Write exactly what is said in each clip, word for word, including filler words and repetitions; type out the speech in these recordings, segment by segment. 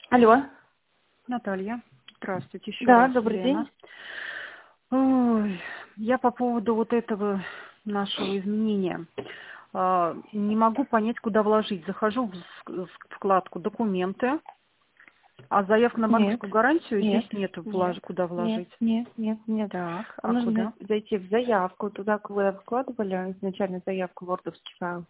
Алло. Наталья, здравствуйте еще Да, раз, добрый день. Елена. Ой, я по поводу вот этого нашего изменения. А, Не могу понять, куда вложить. Захожу в с- в вкладку «Документы», а заявка на Нет, банковскую гарантию нет, здесь нету, нет, влож- куда нет, вложить. нет, нет, нет. Так, Вам а нужно куда? зайти в заявку, туда, куда вы вкладывали изначально заявку в вордовский файл.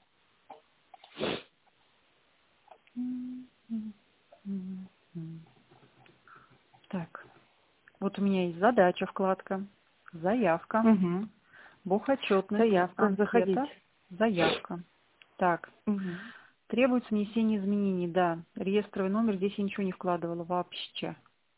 М, м, м, м. Так, вот у меня есть задача, вкладка, заявка, Угу. бухотчетность, Заявка, заходите. анкета, заявка. Так, Угу. требуется внесение изменений, да. Реестровый номер, здесь я ничего не вкладывала вообще.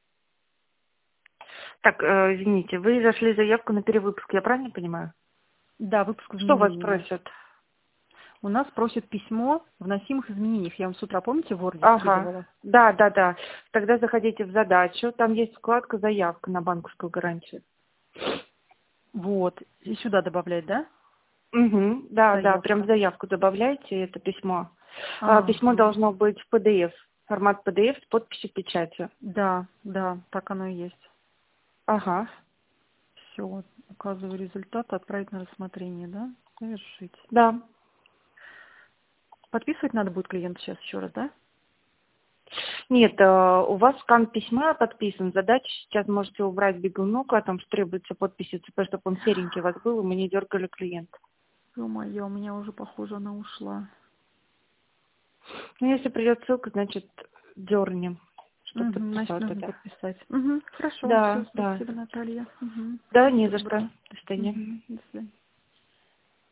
Так, э, извините, вы зашли заявку на перевыпуск, я правильно понимаю? Да, выпуск Что вас изменений. просят? У нас просят письмо в вносимых изменениях. Я вам с утра, помните, в Word Ага, скидывала? да, да, да. Тогда заходите в задачу, там есть вкладка «Заявка на банковскую гарантию». Вот. И сюда добавлять, да? Угу, да, да, прям в Заявка. заявку добавляйте это письмо. А, письмо Ага. должно быть в пи ди эф, формат пи ди эф с подписью печатью. Да, да, так оно и есть. Ага, Все. Указываю результат, отправить на рассмотрение, да? Завершить. да. Подписывать надо будет клиент сейчас еще раз, да? Нет, э, у вас скан письма подписан. Задача сейчас можете убрать бегунок, о том, что требуется подписи ЦП, чтобы он серенький у вас был, и мы не дергали клиента. Ё-моё, у меня уже, похоже, она ушла. Ну, если придет ссылка, значит, дернем, чтобы Угу, значит, подписал нужно тогда. подписать. Угу, хорошо, все, Да, да. спасибо, Наталья. Угу, Да, всего не за что. доброго. До свидания. Угу, до свидания.